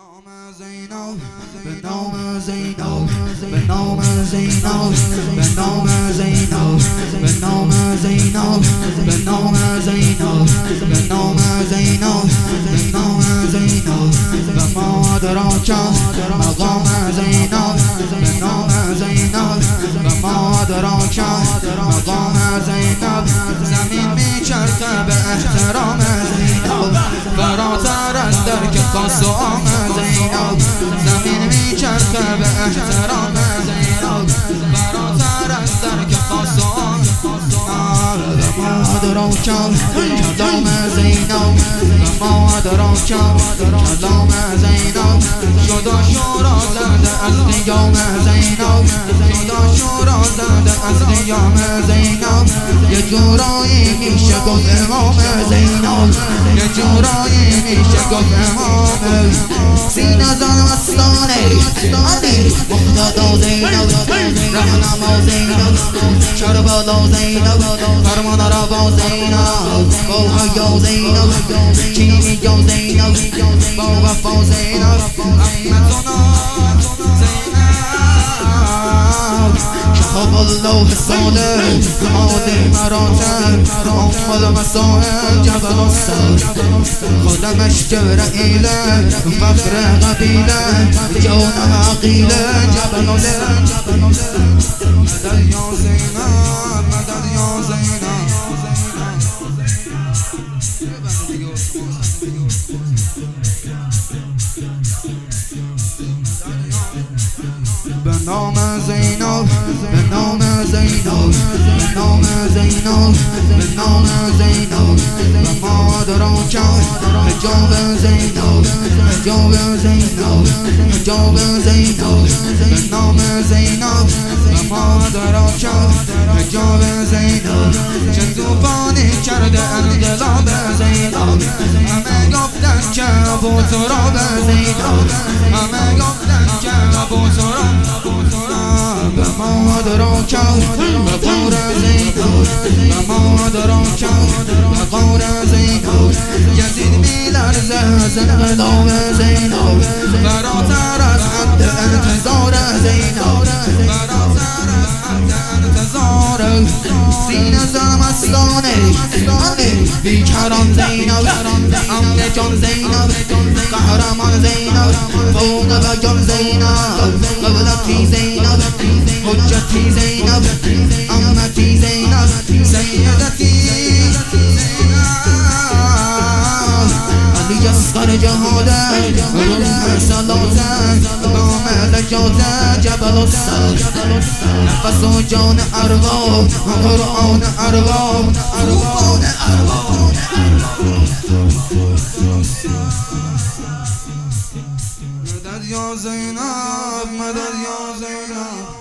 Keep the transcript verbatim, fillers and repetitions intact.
نام زینب به نام زینب به نام زینب به نام زینب به نام زینب به نام زینب به نام زینب به نام زینب و ما ادراک مقام زینب به نام زینب و ما ادراک مقام زینب زمین میچرخه به احترام زینب فراتر از درک خاص و عام زینب زمین میچرخه به احترام زینب فراتر از درک خاص و عام و ما ادراک کلام زینب و ما ادراک کلام زینب شد شورا زده از قیام زینب شد شورا زده از قیام زینب یه جورایی میشه گفت امام زینب یه جورایی میشه گفت امام سینه زن مستانه علی مقتدا زینب رهنما زینب کربلا زینب فرمان روا زینب گلها زینب چینی یا زینب با وفا زینب رحمتنا شهاب الله صالح مادر مراتب آمال مسائل جبل السر خودمش جبرائیله فخر قبیله جون عقیله جبل السر مدد یا زینب مدد یا زینب به نام زینب به نام زینب به نام زینب به نام زینب و ما ادراک حجاب زینب حجاب زینب حجاب زینب به نام زینب و ما ادراک حجاب زینب چه طوفانی کرده انقلاب زینب همه گفتن که ابو تراب زینب همه گفتن که ابو تراب به ما ادراک وقار زینب به ما ادراک وقار زینب یزید میلرزه از انقلاب زینب فراتر از حد انتظار زینب فراتر از حد انتظار سینه زن مستانه علی بیکران زینب امن جان زینب قهرمان زینب فوق بجان زینب قبلتی زینب حجتی زینب امتی زینب سیدتی علی اصغر جهاده روح صلاته نام لجاته جبل السر نفس و جان ارواح قرآن ارواح قرآن ارواح مدد یا زینب مدد یا زینب